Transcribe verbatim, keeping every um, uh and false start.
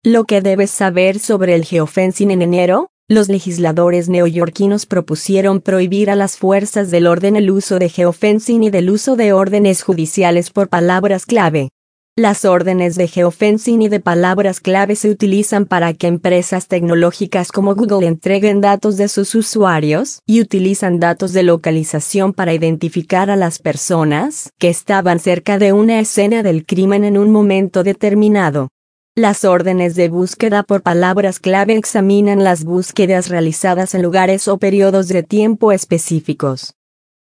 Lo que debes saber sobre el geofencing. En enero, los legisladores neoyorquinos propusieron prohibir a las fuerzas del orden el uso de geofencing y del uso de órdenes judiciales por palabras clave. Las órdenes de geofencing y de palabras clave se utilizan para que empresas tecnológicas como Google entreguen datos de sus usuarios y utilizan datos de localización para identificar a las personas que estaban cerca de una escena del crimen en un momento determinado. Las órdenes de búsqueda por palabras clave examinan las búsquedas realizadas en lugares o periodos de tiempo específicos.